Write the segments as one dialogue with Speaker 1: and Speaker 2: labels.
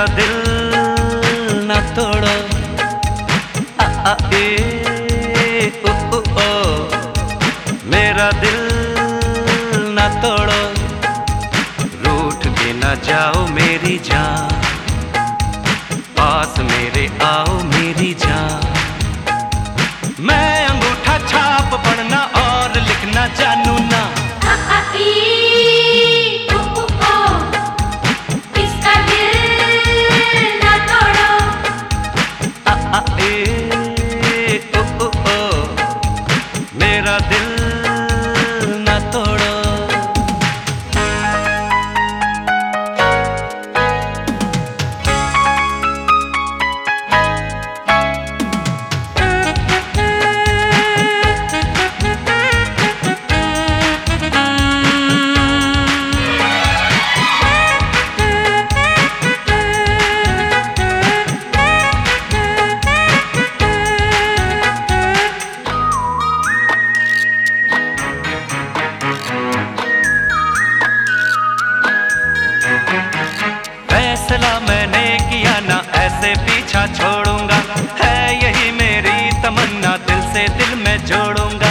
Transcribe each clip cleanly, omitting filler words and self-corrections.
Speaker 1: दिल न तोड़ो, आ आ ए ओ ओ, मेरा दिल न तोड़ो, रूठ के न जाओ मेरी जान, पास मेरे आओ मेरी जान। मैं अंगूठा छाप पढ़ना और लिखना जानू ना, मेरा दिल न तोड़ो। फैसला मैंने किया ना ऐसे पीछा छोड़ूंगा, है यही मेरी तमन्ना दिल से दिल में जोड़ूंगा।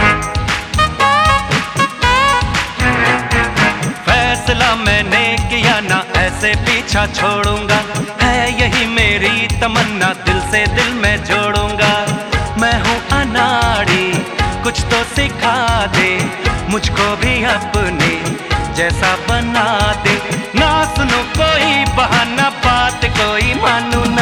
Speaker 1: फैसला मैंने किया ना ऐसे पीछा छोड़ूंगा, है यही मेरी तमन्ना दिल से दिल में जोड़ूंगा। मैं हूँ अनाड़ी कुछ तो सिखा दे, मुझको भी अपने जैसा बना दे, ना सुनो कोई बहाना बात कोई मानू ना।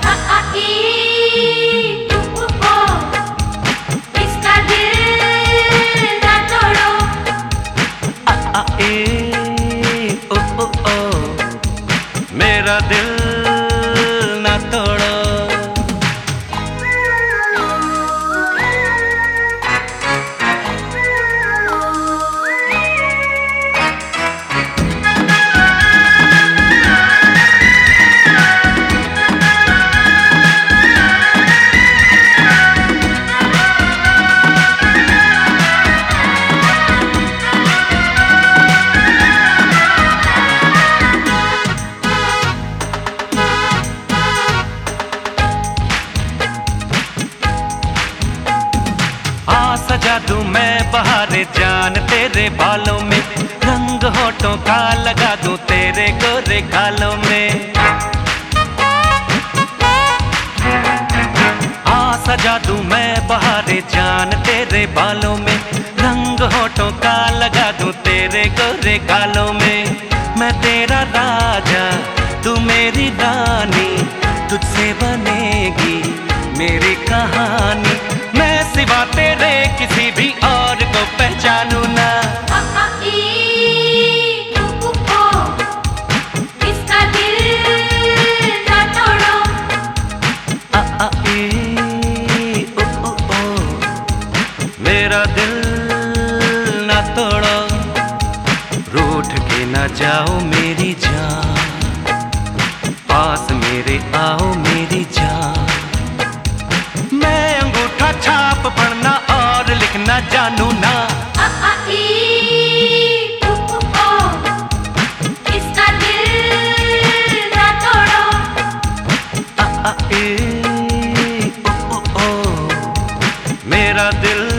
Speaker 2: इसका दिल ना तोड़ो,
Speaker 1: आ ए ओ ओ, मेरा दिल ना तोड़ो। सजा दूं मैं बहारे जान तेरे बालों में, रंग होठों का लगा दूं तेरे गोरे गालों में। सजा दूं मैं बहारे जान तेरे बालों में, रंग होठों का लगा दूं तेरे गोरे गालों में। मैं तेरा राजा तू मेरी रानी, तुझसे बनेगी मेरी कहानी। मैं सिवा तेरे किसी भी और को पहचानू ना।
Speaker 2: इसका दिल ना तोड़ो,
Speaker 1: आ ए ओ, मेरा दिल न तोड़ो, रूठ के न जाओ मेरी जान, पास मेरे आओ मेरी जान। मैं अंगूठा छाप पढ़ना और लिखना जानू ना।
Speaker 2: इसका दिल ना तोड़ो,
Speaker 1: आ ए ओ, मेरा दिल